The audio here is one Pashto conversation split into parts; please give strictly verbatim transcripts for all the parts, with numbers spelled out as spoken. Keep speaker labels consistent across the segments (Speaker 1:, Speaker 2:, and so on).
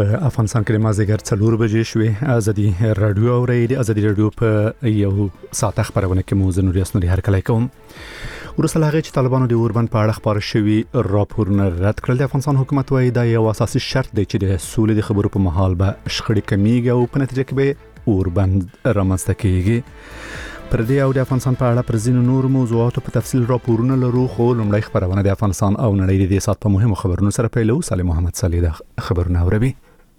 Speaker 1: په افغانستان کې مازیګر څلور بجې شوې. ازادي رادیو او ریډیو ازادي رادیو په یو ساعت خبرونه کې موزه نوري اسنوري هر کله کوم ورسره هغه چې طالبانو د اوربند په اړه خبر شوی راپورونه رد کړل. د افغانستان حکومت وايي دا یو اساسي شرط دی چې د سولې د خبرو په محل به شخړې کمیږي او په نتیجه کې به اوربند رامنځته کیږي. پر دې او د افغانستان په اړه پر ځینو نور موضوعاتو په تفصیل راپورونه لرو، خو لومړی خبرونه د افغانستان او نړۍ د دې سات په مهمو خبرونو سره پیلو. صالح محمد صالح د خبرونه اوربي.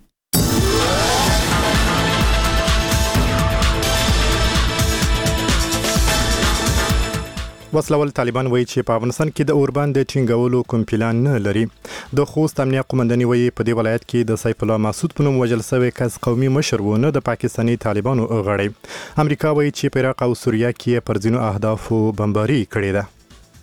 Speaker 2: وسلوال طالبان وایي چې په افغانستان کې د اوربند د ټینګولو کوم پلان نه لري. د خوست امنیه قومنداني وایي په دې ولایت کې د سیف الله مسعود په نوم وژل شوی کس قومي مشر و، نه د پاکستاني طالبانو غړی. امریکا وایي چې په عراق او سوریه کې پر ځینو اهدافو بمباري کړې ده.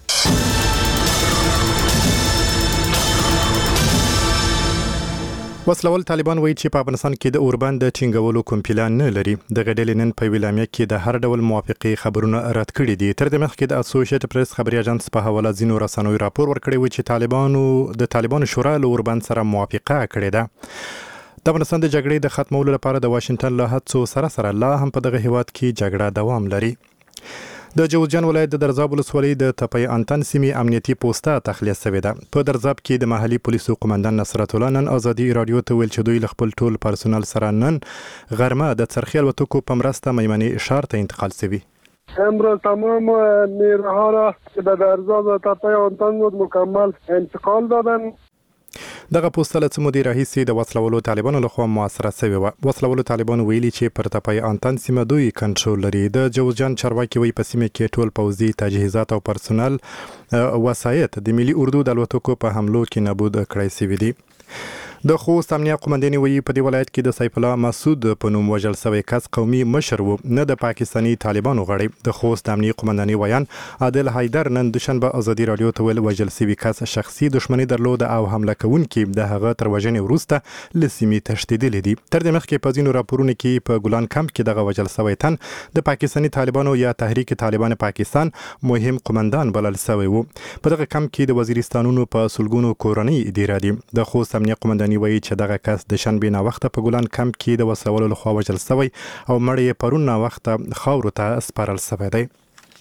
Speaker 2: وسلوال طالبان وایي چې په افغانستان کې د اوربند د ټینګولو کوم پلان نه لري. د غډلې نن په ویلامیا کې د هر ډول موافقې خبرونه رد کړي دي. تر دې مخکې د اسوسییټډ پریس خبري اژانس په حواله ځینو رسنیو راپور ورکړی و چې طالبانو د طالبانو شورا له اوربند سره موافقه کړې ده. د افغانستان د جګړې د ختمولو لپاره د واشنگټن له هڅو سره سره لا هم په دغه هیواد کې جګړه دوام لري. د جوزجان ولایت د درزاب ولسوالۍ د تپای انتن سیمې امنیتي پوسټه تخلیه شوې ده. په درزاب کې د محلي پولیسو قومندان نصرت الله نن ازادي رادیو ته ویل چې دوی له خپل ټول پرسونل سره نن غرمه د څرخي الوتکو په مرسته میمنې ښار ته انتقال شوي.
Speaker 3: امروز تمام نیروها را که در درزاب و تپای انتن بود مکمل انتقال دادن.
Speaker 2: دغه پوسټه له څه مودې راهیسې د وسلوالو طالبانو لخوا موثره شوې وه. وسلوالو طالبانو ویلي چې پر تپای انتن سیمه دوی کنټرول لري. د جوزجان چارواکي وایي په سیمه کې ټول پوځي تجهیزات او پرسونل وسایط د ملي اردو د الوتکو په حملو کې نابود کړای شوي دي. د خوست امنیه قومنداني وایي په دې ولایت کې د سیف الله مسعود په نوم وژل شوی کس قومي مشر و، نه د پاکستاني طالبانو غړی. د خوست امنیه قومنداني ویان عادل حیدر نن دوشنبه ازادي رادیو ته ویل وژل شوی کس شخصي دښمنی درلوده او حمله کوونکي د هغه تر وژنې وروسته له سیمې تښتېدلي دي. تر دې مخکې په ځینو راپورونو کې په ګلان کمپ کې دغه وژل شوی تن د پاکستاني طالبانو یا تحریک طالبان پاکستان مهم قومندان بلل شوی و. په دغه کمپ کې د وزیرستانونو په سلګونو کورنۍ اداره دي. د خوست امنیه قومنداني وایي چې دغه کس د شنبې نه وخته په ګلان کمپ کې د وسلوالو لخوا وژل شوی او مړی یې پرون نه وخته خاورو ته سپارل شوی دی.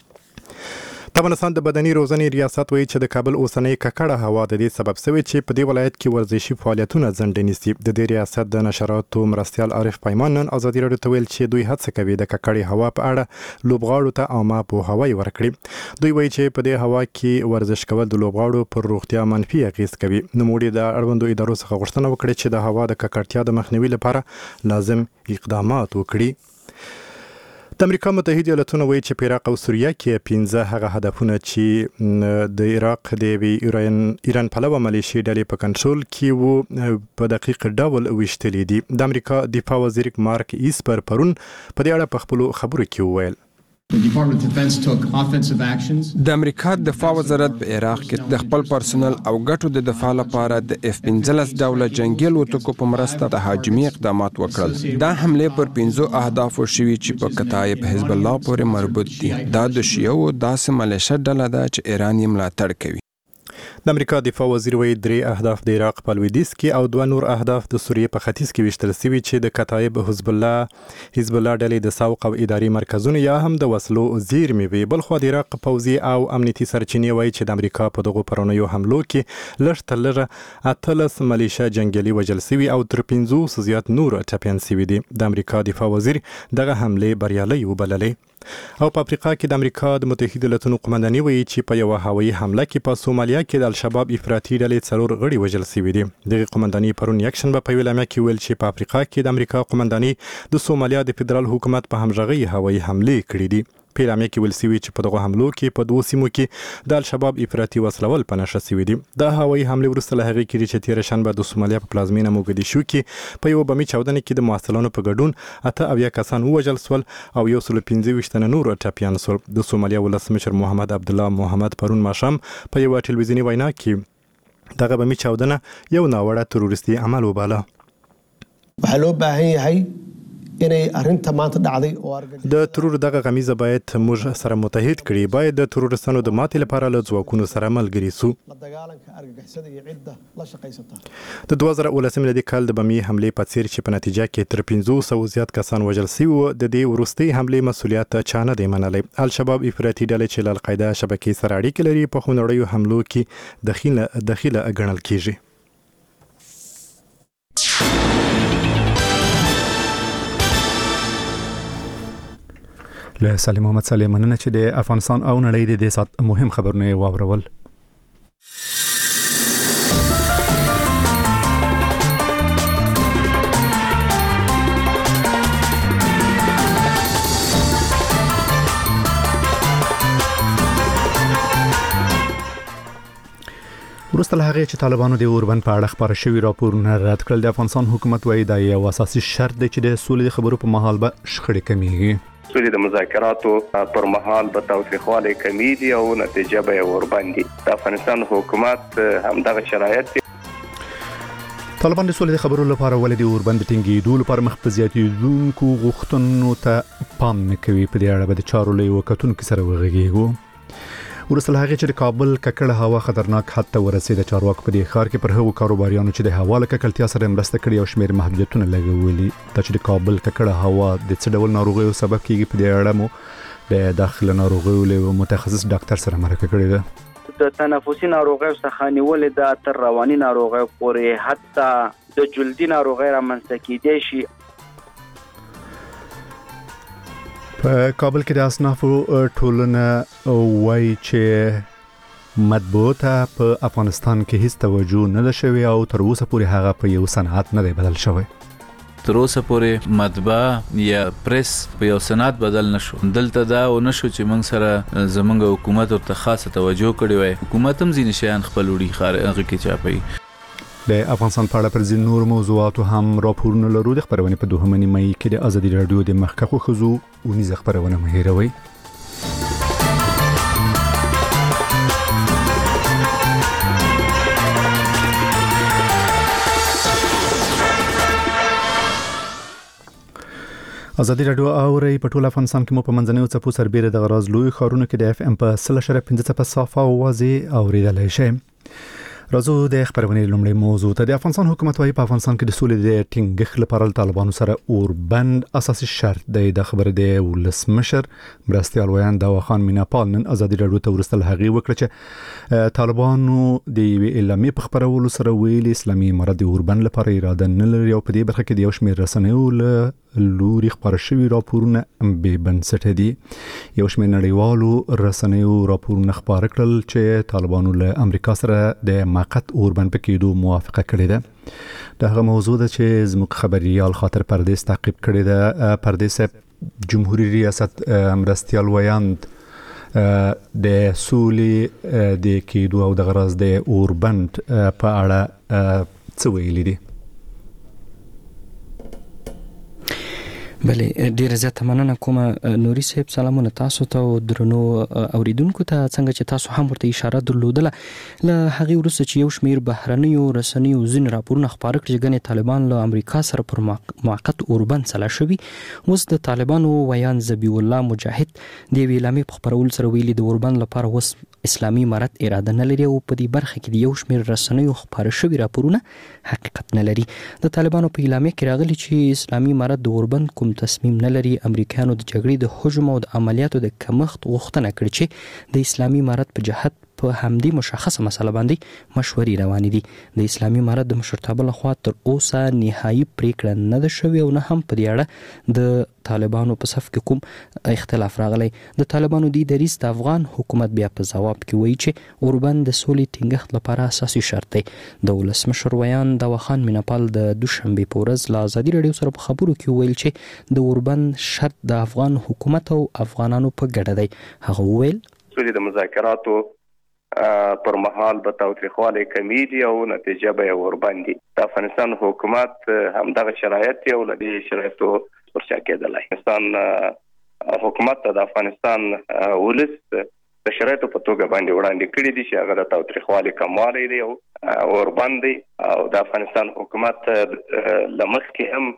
Speaker 2: د افغانستان د بدني روزنې ریاست وایي چې د کابل اوسنۍ ککړه هوا د دې سبب شوی چې په دې ولایت کې ورزشي فعالیتونه ځنډ نیسي. د دې ریاست د نشراتو مرستیال عارف پیمان نن ازادي رادیو ته ویل چې دوی هڅه کوي د ککړې هوا په اړه لوبغاړو ته عامه پوهاوی ورکړي. دوی وایي چې په دې هوا کې ورزش کول د لوبغاړو پر روغتیا منفي اغېز کوي. نوموړي د اړوندو ادارو څخه غوښتنه وکړه چې د هوا د ککړتیا د مخنیوي لپاره لازم اقدامات وکړي. د امریکا متحده ایالاتونو وایي چې په عراق او سوریه کې پنځه هغه هدفونه چې د عراق د ایران ایران پلوه ملیشي ډلې په کنټرول کې وو په دقیق ډول ویشتلي دي. د امریکا دفاع وزیر مارک ایسپر پرون په دې اړه په خپلو خبرو کې وویل
Speaker 4: د امریکا دفاع وزارت په عراق کې د خپل پرسونل او ګټو د دفاع لپاره د اف پنځلس ډوله جنگي الوتکو په مرسته د هاجمي اقدامات وکړل. دا حمله پر پنځو اهدافو شوي چې په کتایب حزب الله پورې مربوط دي. دا د شیعو داسې ملیشه ډله ده چې ایران یې ملاتړ کوي.
Speaker 2: د امریکا دفاع وزیر وایي درې اهداف د عراق په لویدیځ کې او دوه نور اهداف د سوریې په ختیځ کې ویشتل شوي چې د کتایب حزب الله حزب الله ډلې د سوق او اداري مرکزونو یا هم د وسلو زیرمې وي. بلخوا د عراق پوځي او امنیتي سرچینې وایي چې د امریکا په دغو پرونیو حملو کې لږ تر لږه اتلس ملیشه جنګیالي وژل شوي او تر پنځوس زیات نور ټپیان شوي دي. د امریکا دفاع وزیر دغه حملې بریالۍ وبللې. او په افریقا کې د امریکا د متحده ایالاتونو قومنداني وایي چې په یو هوایي حمله کې په سومالیا کې د الشباب افراطي ډلې څلور غړي وژل شوي دي. دغه قومنداني پرون یکشنبه په ویلامیا کې ویل چې په افریقا کې د امریکا قومنداني د سومالیا د فدرال حکومت په همغږي هوایي حملې کړې دي. په ویلامیا کې ویل شوي چې په دغه حملو کې په دوه سیمو کې د الشباب افراطي وسلوال په نښه شوي دي. د هوایي حملې وروسته له هغې کې چې تېره شنبه د سومالیا په پلازمینه موګدیشو کې په یو بمي چاودنه کې د محصلانو په ګډون اته اویا کسان ووژل شول او یو سل پنځه ویشت تنه نور ټپیان شول. د سومالیا ولسمشر محمد عبدالله محمد پرون ماښام په یوه ټلویزیوني وینا کې دغه بمي چاودنه یو ناوړه تروریستي عمل وباله.
Speaker 5: حلو باهي هي inay arinta maanta dhacday oo
Speaker 2: د ترور دغه غمیزه باید موږ سره متحد کړي، باید د ترورستانو د ماتې لپاره له ځواکونو سره ملګري سو. د دوه زره اوولسم میلادي کال د بمي حملې په څیر چې په نتیجه کې تر پنځه سوه زیات کسان وژل شوي وو، د دې وروستۍ حملې مسؤلیت چا نه دی منلی. الشباب افراطي ډلې چې له القاعده شبکې سره اړیکې لري په خونړیو حملو کې دخیله دخیله ګڼل کیږي.
Speaker 1: له سلیم محمد سلیم مننه چې د افغانستان او نړۍ د سات مهم خبرونه واورول. وروسته له هغې چې طالبانو د اوربند په اړه خپاره شوي راپورونه رد کړل، د افغانستان حکومت وایي دا یو اساسي شرط دی چې د سولې د خبرو په مهال به شخړې کمیږي.
Speaker 6: سولې د مذاکراتو پر مهال به تاوتریخوالی کمیږي او نتیجه به یې اوربند وي. د افغانستان حکومت همدغه شرایط دي.
Speaker 1: طالبان د سولې د خبرو لپاره ولې د اوربند د ټینګېدو لپاره مخ په زیاتېدونکو غوښتنو ته پام نه کوي، په دې اړه به د چارو له یوه کتونکي سره وغږېږو. وروسته له هغې چې د کابل ککړه هوا خطرناک حد ته ورسېده، چارواکو په دې ښار کې پر هغو کاروباریانو چې د هوا له ککړتیا سره مرسته کړې او شمېر محدودیتونه لګولي. دا چې د کابل ککړه هوا د څه ډول ناروغیو سبب کیږي، په دې اړه مو د داخله ناروغیو له متخصص ډاکټر سره مرکه کړې ده.
Speaker 7: د تنفسي ناروغیو څخه نیولې ده تر رواني ناروغیو پورې، حتی د جلدي ناروغۍ رامنځته کېدای شي.
Speaker 1: په کابل کې د اصنافو ټولنه وایي چې مطبوعات په افغانستان کې هیڅ توجه نه ده شوې او تر اوسه پورې هغه په یو صنعت نه دی بدل شوی.
Speaker 8: تر اوسه پورې مطبعه یا پریس په یو صنعت بدل نشو. دلته دا و نشو چې موږ سره زمونږ حکومت ورته خاصه توجه کړې وای. حکومت هم ځینې شیان خپل وړي خارغه کې چاپي.
Speaker 1: د افغانستان په اړه پر ځینو نور موضوعاتو هم راپورونه لرو. د خبرونې په دوهمه نیمه کې د ازادي راډیو د مخکښو ښځو اونیزه خبرونه مه هېروئ. ازادي راډیو اوري په ټول افغانستان کې مو په منځنیو څپو سربېره د غراز لوی ښارونو کې د اف ام په سل شره پنځه څپه صافه اوازې اوریدلای شئ. راځو د خبرونې لومړی موضوع ته. د افغانستان حکومت وايي په افغانستان کې د سولې د ټینګښت لپاره طالبانو سره اوربند اساسي شرط دی. د خبره د ولسمشر مرستیال ویان داوا خان میناپال نن ازادي راډیو ته ورسته هغه وکړه چې طالبانو د یوې اعلامیې په خبرولو سره ویلي اسلامي امارت د اوربند لپاره اراده نه لري او په دې برخه کې د یو شمېر رسنیو له لوري خبره شوي راپورونه بې بنسټه دي. یو شمېر نړیوالو رسنیو راپورونه خبره کړل چې طالبانو له امریکا سره د موقت اوربند په کېدو موافقه کړې ده. دا هغه موضوع ده چې زموږ خبريال خاطر پردیس تعقیب کړی ده. پردیس جمهوریت ریاست مرستیال ویاند د سولې د کېدو او د غرض د اوربند په اړه څه ویلي دي؟
Speaker 9: بله ډیره زیاته مننه کوم نوري صاحب. سلامونه تاسو ته او درنو اوریدونکو ته. څنګه چې تاسو هم ورته اشاره درلودله، له هغه وروسته چې یو شمیر بهرنیو رسنیو ځین راپورونه خبره کړي چې ګنې طالبان له امریکا سره پر موقت اوربند سلا شوي، اوس د طالبانو ویان ذبیح الله مجاهد د یوې اعلامیې په خبرولو سره ویلي د اوربند لپاره اوس اسلامي امارت اراده نه لري او په دې برخه کې د یو شمیر رسنیو خبره شوي راپورونه حقیقت نه لري. د طالبانو په اعلامیه کې راغلي چې اسلامي امارت د اوربند کوم تصمیم نه لري. امریکایانو د جګړې د حجم او د عملیاتو د کمښت غوښتنه کړې چې د اسلامي امارت په جهت په همدې مشخصه مسله باندې مشورې روانې دي. د اسلامي امارت د مشرتابه لخوا تر اوسه نهایي پریکړه نه ده شوې او نه هم په دې اړه د طالبانو په صف کې کوم اختلاف راغلی. د طالبانو د دریځ د افغان حکومت بیا په ځواب کې وایي چې اوربند د سولې ټینګښت لپاره اساسي شرط دی. د ولسمشر ویان داوا خان میناپال د دوشنبه په ورځ له ازادي راډیو سره په خبرو کې ویل چې د اوربند شرط د افغان حکومت او افغانانو په ګډه دی. هغه ویل
Speaker 6: سولې د مذاکراتو پر مهال به تاوتریخوالی کمیږي او نتیجه به یې اوربند وي. د افغانستان حکومت همدغه شرایط دی او له دې شرایطو ورشا کېدلی. افغانستان حکومت ته د افغانستان ولس د شرایطو په توګه باندې وړاندې کړي دي چې هغه د تاوتریخوالي کموالی دی او اوربند دی او د افغانستان حکومت له مخکې هم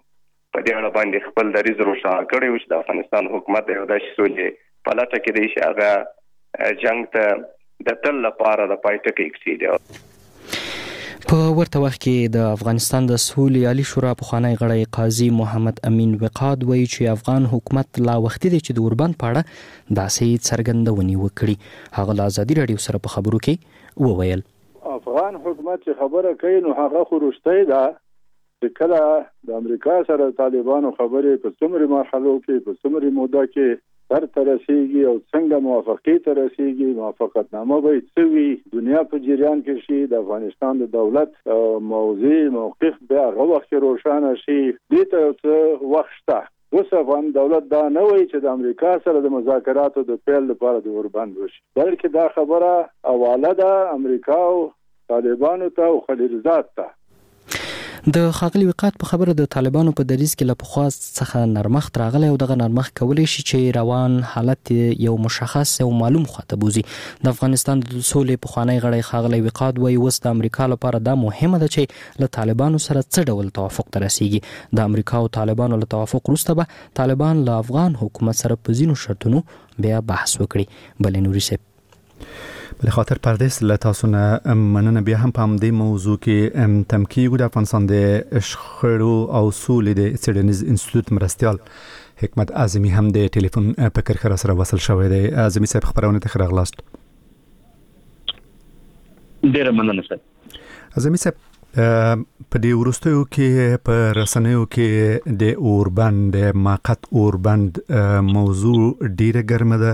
Speaker 6: په دې اړه باندې خپل دریځ روښانه کړی و چې د افغانستان حکومت یو داسې سولې په لټه کې دی چې هغه جنگ ته د تل لپاره د پای ټکی کېږدي.
Speaker 9: په ورته وخت کې د افغانستان د سولې عالی شورا پخوانی غړی قاضي محمد امین وقاد وایي چې افغان حکومت لا وختي دی چې د اوربند په اړه داسې څرګندونې وکړي. هغه له ازادي راډیو سره په خبرو کې وویل
Speaker 10: افغان حکومت چې خبره کوي نو هغه خو رښتیا ده چې کله د امریکا سره طالبانو خبرې په څومره مرحلو کې په څومره موده کې تر تر رسیږي او څنګه موافقې ته رسیږي موافقتنامه به څه وي دنیا په جریان کې شي د افغانستان د دولت موضوع موقف بیا هغه وخت روښانه شي. دې ته څه وخت شته اوس افغان دولت دا نه وایي چې د امریکا سره د مذاکراتو د پیل لپاره د اوربند وشي بلکې دا خبره حواله ده امریکا او طالبانو ته او خلیلزاد ته.
Speaker 9: د ښاغلي وقاد په خبره د طالبانو په دریځ کې له پخوا څخه نرمښت راغلی او دغه نرمښت کولی شي چې روان حالت یو مشخص او معلوم خواته بوزي. د افغانستان د سولې پخوانی غړی ښاغلی وقاد وایي اوس د امریکا لپاره دا مهمه ده چې له طالبانو سره څه ډول توافق ته رسیږي. د امریکا او طالبانو له توافق وروسته به طالبان له افغان حکومت سره په ځینو شرطونو بیا بحث وکړي. بلې نوري صاحب
Speaker 1: بل خاطر پردیس له تاسو نه مننه بیا هم په همدې موضوع کې تمکیږو د افغانستان د شخړو او سولې د څېړنیز انسټیټیوټ مرستیال حکمت اعظمي هم د ټلیفون په کرښه سره وصل شوی دی. اعظمي صاحب خبرونه ته راغلاست.
Speaker 11: ډیره مننه سر.
Speaker 1: اعظمي صاحب په دې وروستیو کې په رسنیو کې د اوربند د موقت اوربند موضوع ډیره ګرمه ده.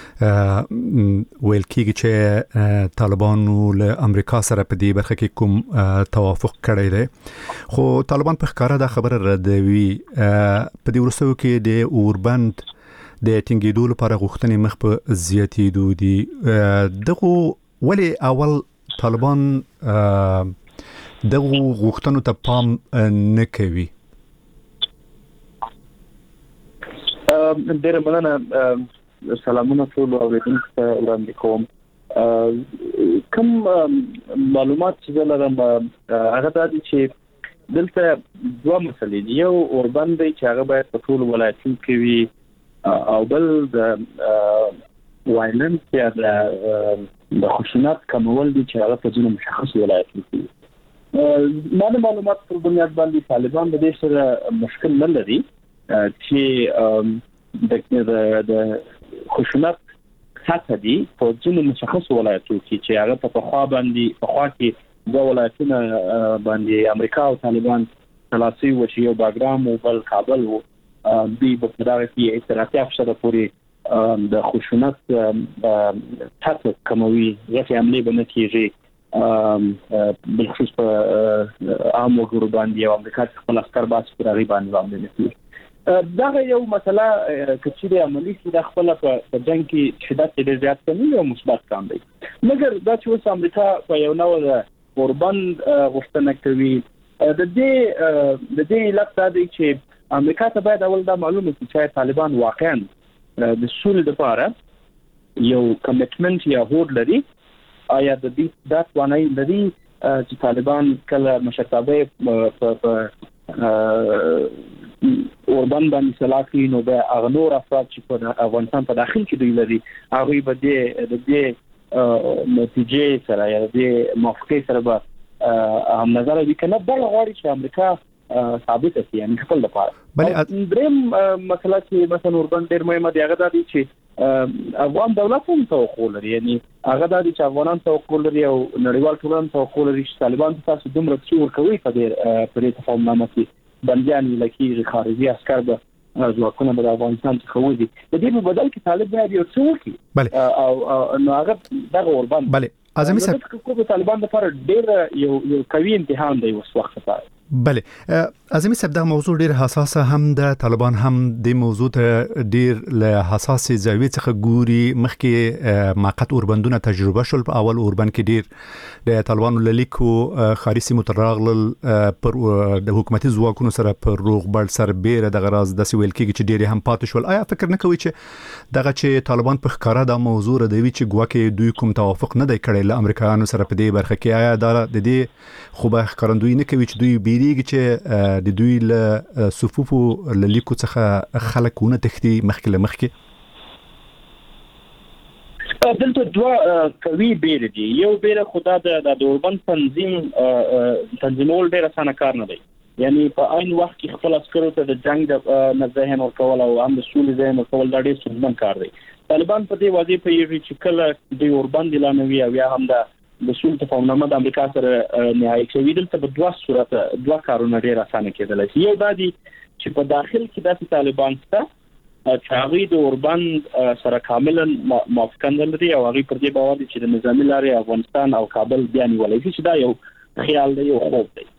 Speaker 1: ویل کېږي چې طالبانو له امریکا سره په دې برخه کې کوم توافق کړی دی خو طالبان په ښکاره دا خبره ردوي. په دې وروستیو کې د اوربند د ټینګېدو لپاره غوښتنې مخ په زیاتېدو دي. دغه ولې اول طالبان دغه غوښتنو ته پام نه کوي؟
Speaker 11: ډېره مننه. سلامونه ټول اوریدونکو ته وړاندې کوم. کوم معلومات چې زه لرم هغه دا دي چې دلته دوه مسلې دي. یو اوربند دی چې هغه باید په ټولو ولایتونو کې وي او بل د وایلنس یا د خشونت کمول دي چې هغه په ځینو مشخصو ولایتونو کې وي. ما د معلومات پر بنیاد باندې طالبان د دې سره مشکل نه لري چې د د خشونت سطح دي په ځینو مشخصو ولایتونو کې چې هغه په خوا باندې په خوا کې د ولایتونو باندې امریکا او طالبان تلاسي و چې یو باګرام او بل کابل وو دوی په دغه کې اعتراضي افشار پورې د خشونت سطح کموي چې عملي بنه کېږي بالخصوص په عام وګړو باندې او امریکا خپل عسكر باس پر غي باندې باندې نشي. دا یو مسله کچې عملی چې د خپل په جنگ کې شدت ډېر زیات کمی او مثبت کام دی مګر دا چې اوس امریکا په یو نوو اوربند غوښتنه کوي د دې د دې لپاره دی چې امریکا ته باید اول دا معلومه شي چې طالبان واقعا د سولې لپاره یو کمیټمنټ یا هوډ لري. آیا د دې دا توانایي لري چې طالبان کله مشرتابه په اوربند باندې سلاکي نو به اغنور افراد چې په افغانستان په داخل کې دوی لري هغه به د دې نتیجې سره یا د موافقې سره به هم نظر دي کنه بل غواړي چې امریکا ثابت شي یعنی خپل لپاره. بلې دریم مسله چې مثلا اوربند ډېر مهمه دی هغه دا دی چې افغان دولت هم توقع لري یعنی هغه دا دی چې افغانان توقع لري او نړیوال ټولنه توقع لري چې طالبان تاسو دومره څو ورکوي په دې په دې تفاهمنامه کې بنديان لکه خارجي عسكر به ځواکونه به افغانستان څخه وځي د دې په بدل کې طالب باید یو څه وکړي او نو هغه دغه اوربند
Speaker 1: بله اعظمي صاحب
Speaker 11: کوم طالبان لپاره ډېر یو یو قوي امتحان دی اوس وخت لپاره.
Speaker 1: بله اعظمي صاحب دا موضوع ډیر حساسه هم د طالبان هم د موضوع ته ډیر له حساسه زاویه څخه ګوري. مخکې موقت اوربندونه تجربه شول په اول اوربند کې ډیر د طالبانو للیکو خارسي متراغل پر د حکومتي ځواکونو سره پر روغبړ سره بیره د غراز د سویل کې چې ډیر هم پاتې شول. آیا فکر نه کوي چې دغه چې طالبان په ښکارا د موضوع ردوي چې ګواکې دوی کوم توافق نه دی کړی له امریکایانو سره په دې برخه کې؟ آیا دا د دې خو به ښکارندوی نه کوي چې دوی تیریږي چې د دوی له صفوفو له لیکو څخه خلکونه تختی مخکې له مخکې؟
Speaker 11: دلته دوه قوي بیل دي. یو بیل خدا د اوربند تنظیم تنظیمول ډېر اسانه کار نه دی. یعنی په عین وخت کې خپل عسکرو ته د جنگ د ذهن ورکول او هم د سولې ذهن ورکول دا ډېر ستونزمن کار دی. طالبان په دې واضح پیږي چې کله د اوربند اعلانوي او یا هم د د سولې تفاهمنامه د امریکا سره نهایی کوي، دلته په دوه صورت دوه کارونه ډېر اسانه کېدلی شي. یو دا دی چې په داخل کې داسې طالبان شته چې هغوی د اوربند سره کاملا موافقه نه لري او هغوی پر دې باور دي چې د نظامي لارې افغانستان او کابل بیا نیولی شي، چې دا یو خیال دی، یو خوب دی.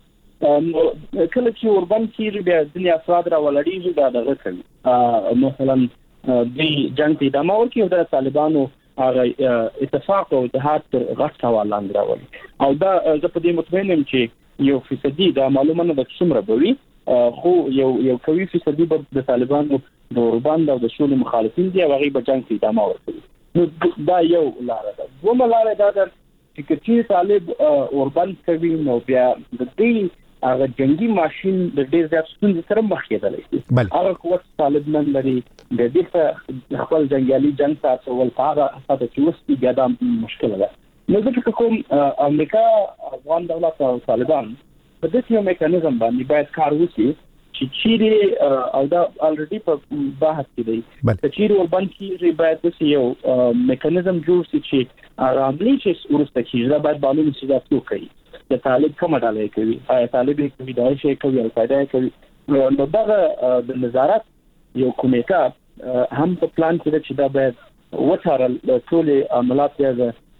Speaker 11: کله چې اوربند کېږي بیا ځینې افراد راولاړېږي دا دغه کوي، مثلا دوی جنګ ته ادامه ورکوي او د طالبانو هغه اتفاق او اتحاد تر غټ سوال لاندې راولي. او دا زه په دې مطمئن یم چې یو فیصدي دا معلومه نه ده چې څومره به وي، خو یو یو قوي فیصدي به د طالبانو د اوربند او د سولې مخالفین دي او هغوی به جنګ ته ادامه ورکوي. نو دا یو لاره ده. دویمه لاره دا ده چې که چېرې طالب اوربند کوي نو بیا د دې هغه جنگي ماشین د ډېر زیات ستونزې سره مخ کېدلی شي. هغه قوت طالب نن لري د دې څخه خپل جنګیالي جنګ ته اچول په هغه اساس چې اوس بیا دا مشکله ده. نو زه فکر کوم امریکا، افغان دولت او طالبان په داسې یو میکانیزم باندې باید کار وکړي چې چیرې او دا الریډي په بحث کې دی چې چیرې اوربند کېږي باید داسې یو میکانیزم جوړ شي چې عملي چې وروسته کېږي دا باید معلوم شي دا څوک کوي، د طالب کومه ډله کوي، آیا طالب یې کوي، داعش یې کوي، القاعده یې کوي. نو دغه د نظارت یو کمیټه هم په پلان کې ده چې دا باید وڅارل ټولې عملات یا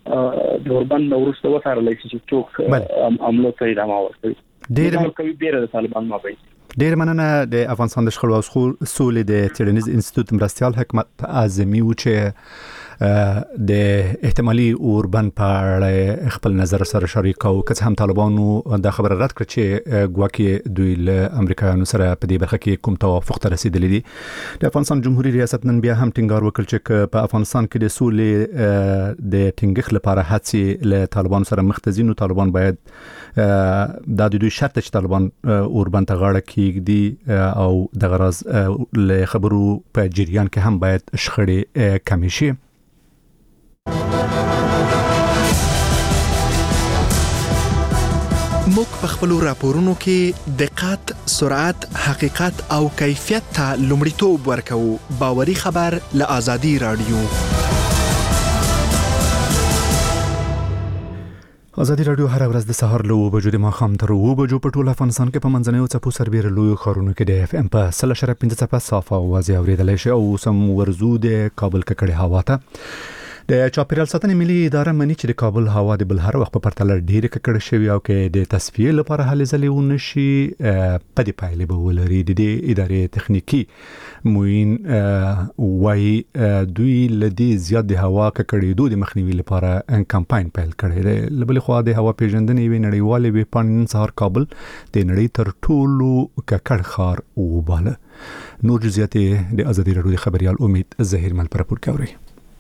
Speaker 11: د اوربند نه وروسته وڅارلی شي چې څوک عملو ته ادامه ورکوي. ډېر کوي بیره د طالبان مابین.
Speaker 1: ډېر مننه. د افغانستان د شخړو او سولې د څېړنیز انسټیټیوټ مرستیال حکمت اعظمي و چې د احتمالي اوربند په اړه خپل نظر سره شریک او که هم طالبانو دا خبره رد کړ چې ګواکې دوی له امریکایانو سره په دې برخه کې کوم توافق ته رسیدلی دي. د افغانستان جمهوریت ریاست نن بیا هم ټینګار وکړ چې په افغانستان کې د سولې د ټینګښت لپاره هڅې له طالبانو سره مخ ته ځي، نو طالبان باید دا د دوی شرط چې طالبان اوربند ته غاړه کېږدي او د غرض له خبرو په جریان کې هم باید شخړې کمې شي.
Speaker 12: موږ په خپلو راپورونو کې دقت، سرعت، حقیقت او کیفیت ته لومړیتوب ورکوو. باوري خبر له آزادي رادیو.
Speaker 1: آزادي رادیو هر ورځ د سهار له اوه بجو د ماښام تر اوه بجو په ټول افغانستان کې په منځنیو څپو سربېره لویو ښارونو کې د اف ام په سل اشاریه پنځه څپه صافه اوازې اورېدلی شي او اوس هم ورځو د کابل ککړې هوا ته. د چاپیریال ساتنې ملي اداره مني چې د کابل هوا د بل هر وخت په پرتله ډېره ککړه شوې او کې د تصفیې لپاره هلې ځلې ونه شي په دې پایلې به ولري. د دې ادارې تخنیکي معین وايي دوی له دې زیات د هوا ککړېدو د مخنیوي لپاره کمپاین پیل کړی دی. له بلې خوا د هوا پیژندنې یوې نړیوالې ویبپاڼې نن سهار کابل د نړۍ تر ټولو ککړ ښار وباله. نور جزئیات د آزادي رادیو د خبریال امید ظهیر مل پر راپور کوي.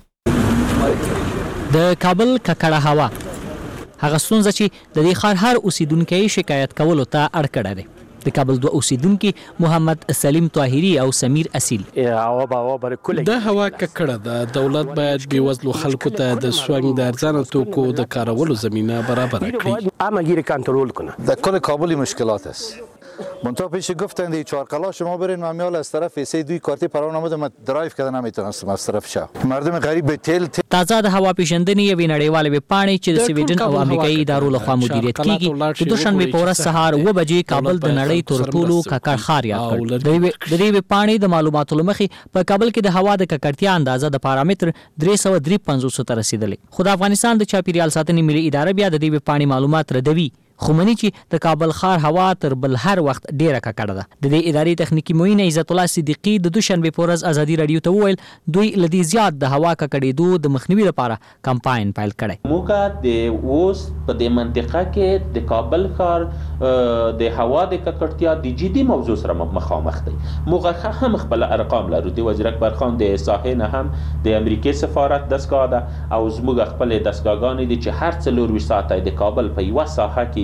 Speaker 13: د کابل ککړه هوا هغه ستونزه چې د دې ښار هر اوسیدونکو شکایت کولو ته اړ کړی دی. د کابل دوه اوسیدونکو محمد سلیم طاهری او سمیر اصیل
Speaker 14: هوا هوا بر کله دا هوا ککړه ده. دولت باید بیوزلو خلکو ته د سوانګ د ارزانه توکو د کارولو زمینه برابر کړي.
Speaker 15: اما گیر کنترل کنه.
Speaker 16: در کل کابل مشکلات است. منتها پیش گفتند این چهار کلا شما برین و میال از طرف سه دوی کارتی پرون آمده من درایو کردن نمیتونستم از طرف شو. مردم غریب به تیل
Speaker 13: تازه د هوا پیژندنې یوې نړیوالې ویبپاڼې چې د سویډن او امریکایي ادارو لخوا مدیریت کیږي د دوشنبه په ورځ سهار اوه بجې کابل د نړۍ تر ټولو ککړ ښار یاد کړ. د دې ویبپاڼې د معلوماتو له مخې په کابل کې د هوا د ککړتیا اندازه د پارامتر درې سوه درې پنځوس ته رسیدلې. خو د افغانستان د چاپیریال ساتنې ملي اداره بیا د دې ویبپاڼې معلومات ردوي. خو مني چې د کابل ښار هوا تر بل هر وخت ډیره ککړه ده. د دې ادارې تخنیکی معین عزت الله صدیقی د دوشنبه په ورځ آزادي رادیو ته وویل دوی لدی زیات د هوا ککړېدو د مخنیوي لپاره کمپاین پیل کړي.
Speaker 17: موږ د اوس په دې منطقه کې د کابل ښار د هوا د ککړتیا د جدي موضوع سره مخامخ دي. موږ هم خپل ارقام لرو. د وزیر اکبر خان د ساحې نه هم د امریکای سفارت دستګاه ده او زموږ خپل دستګاهګان دي چې هر څلور ساعت د کابل په یو ساحه کې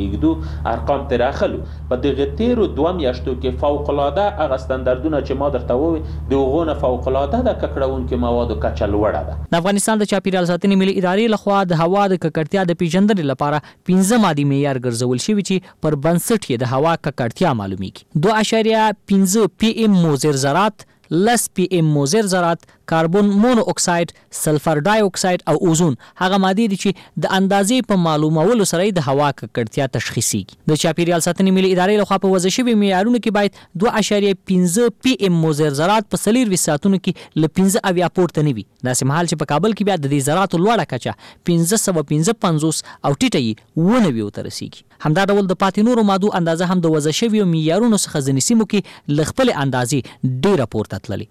Speaker 17: کېږدو ارقام تر اخلو په دغه تیرو دوه میاشتو کې فوق العاده هغه ستاندردونه چې ما درته وویل د هغو نه فوق العاده د ککړونکو موادو کچه لوړه ده.
Speaker 13: د افغانستان د چاپیریال ساتنې ملي ادارې لخوا د هوا د ککړتیا د پیژندنې لپاره پنځه مادي معیار ګرځول شوي چې پر بنسټ یې د هوا ککړتیا معلومیږي. دوه اعشاریه پنځه پی ام مضر ذرات، لس پی ام مضر ذرات، کاربن مونو اکساید، سلفر ډای اکساید او اوزون هغه مادې دي چې د اندازې په معلومولو سره د هوا ککړتیا تشخیصيږي. د چاپیریال ساتنې ملي ادارې لخوا په وضع شوي معیارونو کې باید دوه اعشاریه پنځه پی ام مضر ذرات په څلور ساعتونو کې له پنځه اویا پورته نه وي. داسې مهال چې په کابل کې بیا د دې ذراتو لوړه کچه پنځه سوه پنځه پنځوس او ټیټه یې اووه نوي ته رسیږي. همدا ډول د پاتې نورو مادو اندازه هم د وضع شویو معیارونو څخه ځینې سیمو کې له خپلې اندازې ډېره پورته تللې.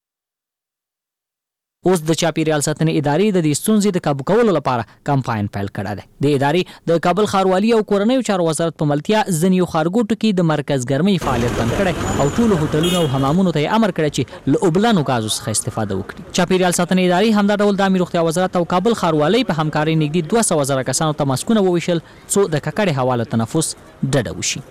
Speaker 13: اوس د چاپیریال ساتنې ادارې د دې ستونزې د کابو کولو لپاره کمپاین پیل کړی دی. د ادارې د کابل ښاروالي او کورنیو چارو وزارت په ملتیا ځینې ښارګوټو کې د مرکز ګرمۍ فعالیت بند کړی او ټولو هوټلونو او حمامونو ته یې امر کړی چې له اوبلنو ګازو څخه استفاده وکړي. چاپیریال ساتنې ادارې همدا ډول د عامه روغتیا وزارت او کابل ښاروالۍ په همکارۍ نږدې دوه سوه زره کسانو ته ماسکونه وویشل څو د ککړې هوا له تنفس ډډه وشي.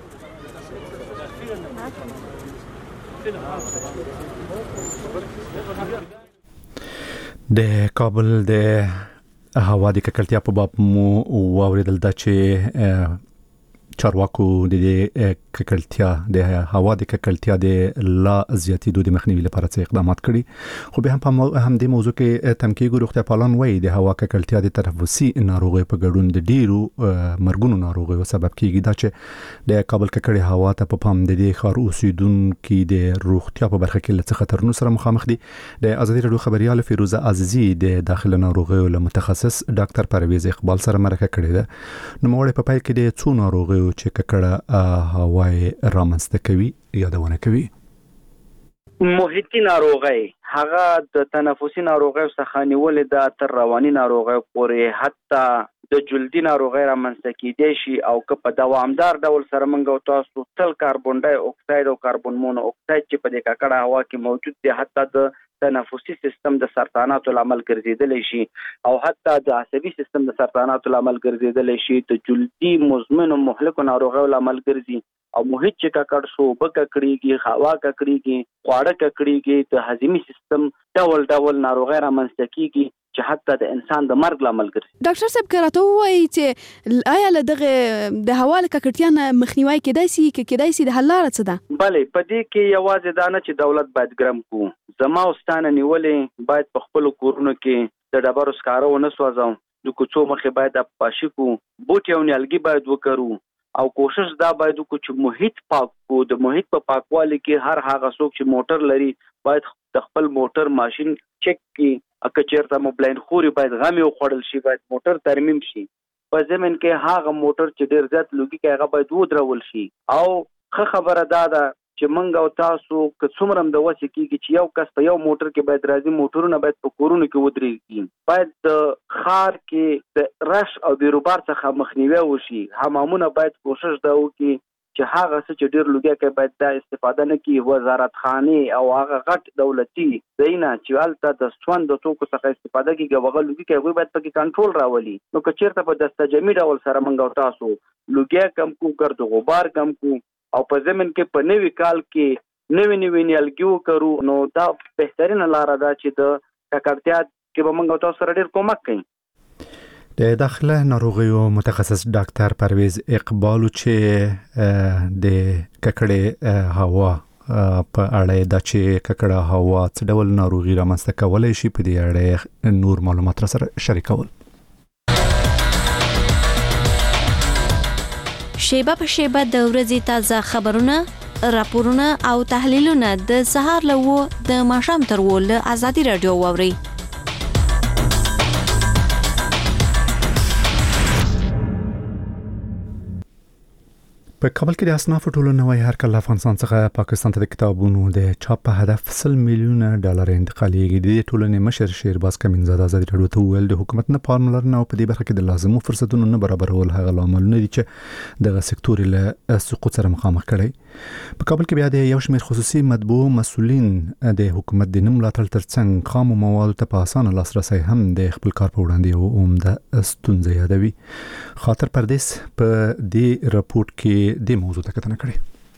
Speaker 1: د کابل د هوا د ککړتیا په باب مو واوریدل دا چې چارواکو د دې ککړتیا د هوا د ککړتیا د لا زیاتېدو د مخنیوي لپاره څه اقدامات کړي. خو به هم په هم د موضوع کې تمکیګو روغتیا پالان وایي د هوا ککړتیا د تنفسي ناروغیو په ګډون د ډیرو مرګونو ناروغیو سبب کیږي. دا چې د کابل ککړې هوا ته په پام د دې ښار اوسیدونکو د روغتیا په برخه کې له خطرونو سره مخامخ دي. د ازادي راډیو خبريال فیروزه عزیزی د داخله ناروغیو له متخصص ډاکټر پرویز اقبال سره مرکه کړې ده. نو موږ په پای کې د څو ناروغیو چې ککړه هوای رامنځته کوي یادونه کوي.
Speaker 7: محیطي ناروغي هغه د تنفسي ناروغیو څخه نیولې ده تر رواني ناروغیو پورې حتی د جلدي ناروغي رامنځته کیدای شي او که په دوامدار ډول سره موږ او تاسو تل کاربن ډای اکساید او کاربن مونو اکساید چې په دې ککړه هوا کې موجود دي حتی د تنفسي سیستم د سرطاناتو لامل ګرځیدلی شي او حتی د عصبي سیستم د سرطاناتو لامل ګرځیدلی شي، د جلدي مزمن او مهلکو ناروغیو لامل ګرځي او محیط چې ککړ شو اوبه ککړېږي، هوا ککړېږي، خواړه ککړېږي، د هضمي سیستم ډول ډول ناروغۍ رامنځته کیږي چې حتی د انسان د مرګ لامل ګرځي.
Speaker 15: ډاکټر صاحب که راته ووایي چې آیا له دغه د هوا له ککړتیا نه مخنیوی کېدای شي که کېدای شي د حل لاره څه ده؟
Speaker 7: بلې په دې کې یوازې دا نه چې دولت باید ګرم کړو، زما او ستا نه نیولې باید په خپلو کورونو کې د ډبرو سکاره ونه سوځو، د کوڅو مخې باید پاشي کړو، بوټي او نیالګي باید وکرو او کوشش دا باید وکړو چې محیط پاک کړو. د محیط په پاکوالي کې هر هغه څوک چې موټر لري باید د خپل موټر ماشین چک کړي، که چېرته موبلاین خوري باید غمې وخوړل شي، باید موټر ترمیم شي. په ضمن کې هغه موټر چې ډېر زیات لوګي کوي هغه باید ودرول شي. او ښه خبره دا ده چې موږ او تاسو که څومره هم د وسې کېږي چې یو کس په یو موټر کې باید راځي، موټرونه باید په کورونو کې ودرېږي، باید د ښار کې د رش او بیروبار څخه مخنیوی وشي. حمامونه باید کوشش دا وکړي چې هغه څه چې ډېر لوګي کوي باید دا استفاده نه کړي. وزارتخانې او هغه غټ دولتي ځایونه چې هلته د سون د توکو څخه استفاده کېږي او هغه لوګي کوي هغوی باید پکې کنټرول راولي. نو که چېرته په دستجمي ډول سره موږ او تاسو لوګي کم کړو، ګرد غبار کم کړو او په ضمن کې په نوي کال کې نوي نوي نیالګي وکرو، نو دا بهترینه لاره ده چې د ککړتیا کې به موږ او تاسو سره ډېر کومک کوي.
Speaker 1: د داخله ناروغیو متخصص ډاکټر پرویز اقبال چې د ککړې هوا په اړه د چې ککړه هوا څه ډول ناروغي رامنځته کولای شي په دې اړه نور معلومات سره شریکول.
Speaker 18: شیبه په شیبه د ورځې تازه خبرونه، راپورونه او تحلیلونه د سهار له وو د ماښام تر وو له ازادي راډیو واوري.
Speaker 1: په کابل کې د اصناف ټولنوي هرکله افغانستان څخه پاکستان ته د کتابونو د چاپ په هدف سل میلیونه ډالر انتقالېږي. د ټولنې مشر شیرباز کمینزاده آزادي راډیو ته وویل د حکومت نه پاملرنه او په دې برخه کې د لازمو فرصتونو نه برابرول هغه لاملونه دي چې دغه سکتور له سقوط سره مخامخ کړي. په کابل کې بیا د یو شمېر خصوصي مطبوع مسؤلین د حکومت د نه ملاتړ ترڅنګ خامو موادو ته په اسانه لاسرسي هم د خپل کار په وړاندې یو عمده ستونزه یادوي. خاطر پردیس په دې راپورټ کې د موضوع ته کتنه کړې.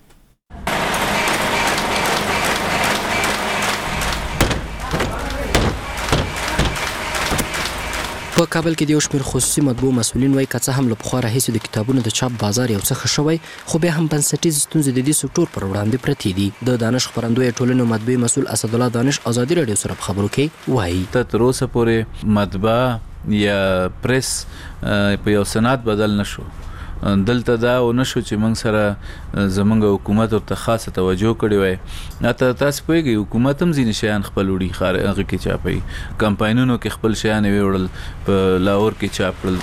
Speaker 9: په کابل کې د یو شمېر خصوصي مطبوع مسؤلین وایي که څه هم له پخوا راهیسې د کتابونو د چاپ بازار یو څه ښه شوی خو بیا هم بنسټیز ستونزې د دې سکتور پر وړاندې پرتې دي. د دانش خپرندوی ټولنې مطبوعي مسؤل اسدالله دانش ازادي راډیو سره په خبرو کې وایي
Speaker 8: ته تر اوسه پورې مطبعه یا پریس په یو سند بدل نشو. دلته دا و نشو چې موږ سره زمونږ حکومت ورته خاصه توجه کړې وای. اته تاسو پوهیږئ حکومت هم ځینې شیان خپل وړي خار هغه کې چاپي کمپاینونو کې خپل شیان ویوړل په لاهور کې چاپ کړل.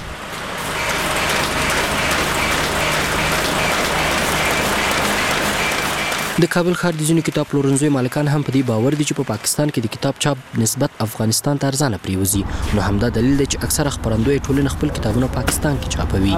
Speaker 9: د کابل ښار د ځینو کتاب پلورنځیو مالکان هم په دې باور دي چې په پاکستان کې د کتاب چاپ نسبت افغانستان ته ارزانه پریوزي. نو همدا دلیل دی چې اکثره خپرندوی ټولنې خپل کتابونه پاکستان کې چاپوي.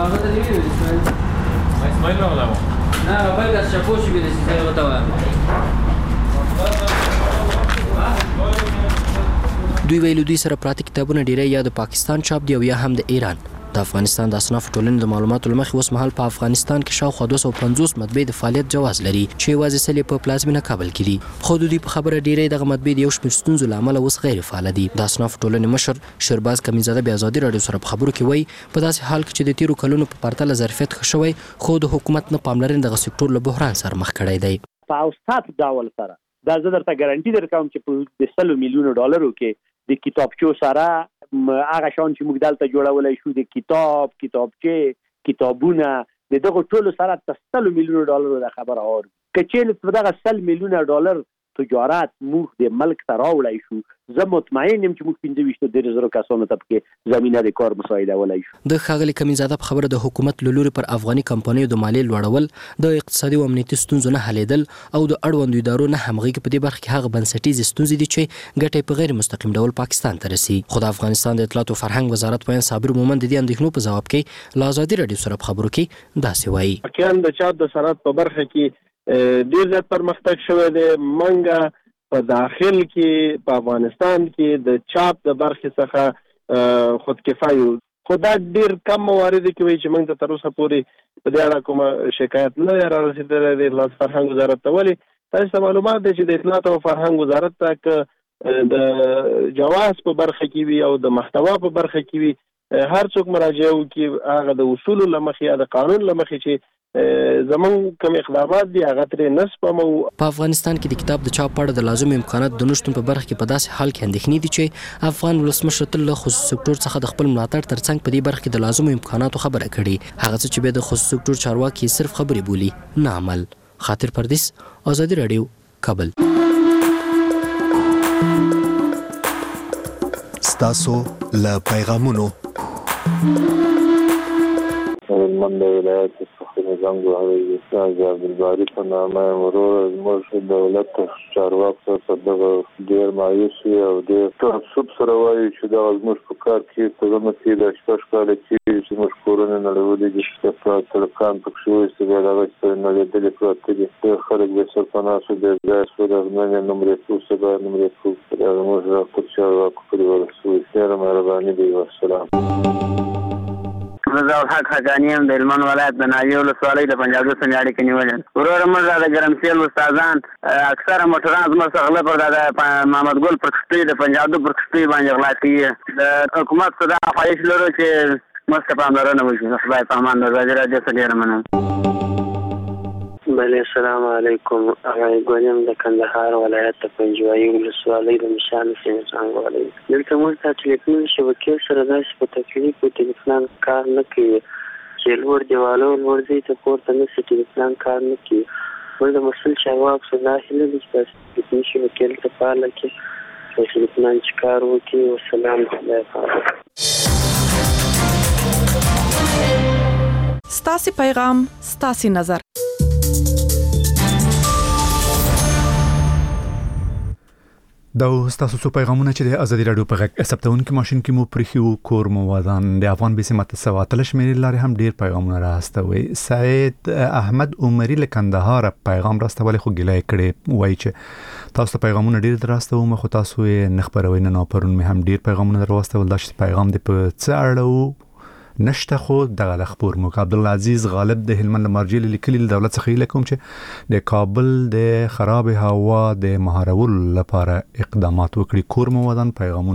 Speaker 9: دوی ویلو دوی سره پراته کتابونه ډیری یا د پاکستان چاپ دی او یا هم د ایران. د افغانستان د اصناف ټولنې د معلوماتو له مخې اوس مهال په افغانستان کې شاوخوا دوه سوه پنځوس مطبعې د فعالیت جواز لري چې یوازې سل یې په پلازمینه کابل کې دي. خو د دوی په خبره ډیری دغه مطبعې د یو شمېر ستونزو له امله اوس غیر فعاله دي. د اصناف ټولنې مشر شیرباز کمینزاده بیا ازادي راډیو سره په خبرو کې وایي په داسې حال کې چې د تیرو کلونو په پرتله ظرفیت ښه شوی خو د حکومت نه پاملرنه دغه سکتور له بحران سره مخ کړی دی.
Speaker 19: په اوسط ډول سره دا زه درته ګارانټي درکوم چې په د سلو میلیونو ډالرو کې د کتابچو سره هغه شان چې موږ دلته جوړولای شو د کتاب کتابچې کتابونه د دغه ټولو سره تسلو میلیونو ډالرو د خبره اور کچېل په دغه سل میلیونه ډالر تجارت موږ د ملک ته راوړای شو. زه مطمئن یم چې موږ پنځه ویشت د زرو کسانو ته پکې زمینه د کار مساعده ولای شو.
Speaker 9: د ښاغلي کمینزاده په خبره د حکومت له لوري پر افغاني کمپنیو د مالیې لوړول د اقتصادي او امنیتي ستونزو نه حلیدل او د اړوندو ادارو نه همغږي په دې برخه کې هغه بنسټیزې ستونزې دي چې ګټې په غیر مستقیم ډول پاکستان ته رسي. خو د افغانستان د اطلاعات او فرهنګ وزارت وایي صابر مومند د دې اندېښنو په ځواب کې له ازادي راډیو سره په خبرو کې داسې وایي
Speaker 20: اکیان د چاپ د صنعت په برخه کې ډیر زیات پرمختګ شوی دی. منګه په داخل کې په افغانستان کې د چاپ د برخې څخه خودکفایي خو دا ډیر کم موارد کې وایي چې موږ ته تر اوسه پورې په دې اړه کوم شکایت نه را رسېدلی دی. اطلاعات فرهنګ وزارت ته ولې تاسو ته معلومات دی چې د اطلاعات او فرهنګ وزارت ته که د جواز په برخه کې وي او د محتوا په برخه کې وي هر څوک مراجعه وکړي هغه د اصولو له مخې یا د قانون له مخې چې زمون کوم اقدامات دي هغه ترې نسپمو.
Speaker 9: په افغانستان کې د کتاب د چاپ په اړه د لازم امکانات د نشټون په برخه کې په داسې حال کې اندېښنې دي چې افغان ولسمشر تل له خصوصي سکتور څخه د خپل ملاتړ ترڅنګ په دې برخه کې د لازم امکاناتو خبره کړې. هغه څه چې به د خصوصي سکتور چارواکي صرف خبرې بولي نه عمل. خاطر پردیس آزادي راډیو کابل.
Speaker 12: ستاسو له پیغامونو
Speaker 21: من د ولایت څخه نظام جوړوي استاد عبدالباری په نامه مرور زموږ دولت چارواکو په دغه ډیر مایوس او ډیر تعصب سره وایي چې دا زموږ په کار کې څنګه چې د شپږ کال کې چې موږ کورونه نړولې دي چې ترکان پکې وي چې دا غوښتل نه لیدل پروت دي خلک به سرپناسو د ځای سره د نن نمبر څو سبا نمبر څو دا موږ راځو چارواکو په ورسوي سره مهرباني دی. والسلام.
Speaker 22: زه حق حقانی هم د هلمند ولایت د ناجیې ولسوالۍ د پنجاب د سنجاړي کې نیولې وروره موږ د ګرمسیل استادان اکثره موټران زموږ څخه غله پر د محمد ګل پر کښتۍ د پنجاب پر کښتۍ باندې غلا کوي. د حکومت څخه دا خواهش لرو چې موږ ته پاملرنه وشي. خدای په امان. د ازادي راډیو څخه ډېره مننه.
Speaker 23: بله السلام علیکم. هغه ګونیم د کندهار ولایت د پنجوایي ولسوالۍ د مشال سیمې څنګه ولې دلته موږ ته ټلیفون شبکې سره داسې په تکلیف په ټلیفون کار نه کوي چې لوړ دیوالو لوړ ځای ته پورته نشي ټلیفون کار نه کوي. موږ د مسؤل چارواکو څخه دا هیله ده چې تاسو شبکې ته فعاله کړئ چې ټلیفون چې کار وکړي. والسلام. خدای پاک.
Speaker 24: ستاسو پیغام ستاسو نظر.
Speaker 1: دا تاسو څو پیغامونه چې د ازادي رادیو په غږ ثبتونکو ماشين کې مو پرخیو کور مو ودان د افغان بي سي متسواتل شمیرې لارې هم ډیر پیغامونه راستوي. سعید احمد عمری له کندهار پیغام راستول خو ګلای کړي وای چې تاسو پیغامونه ډیر دراستو مخ تاسو یې نخبروي نه پرون مې هم ډیر پیغامونه راستول دا چې پیغام د په څاړو نشته خو دغه خبر مو عبدالعزیز غالب د هلمند مرجل لیکلي دولت څخه لیکم چې د کابل د خراب هوا د مهارولو لپاره اقدامات وکړي. کور مو ودان پیغامونه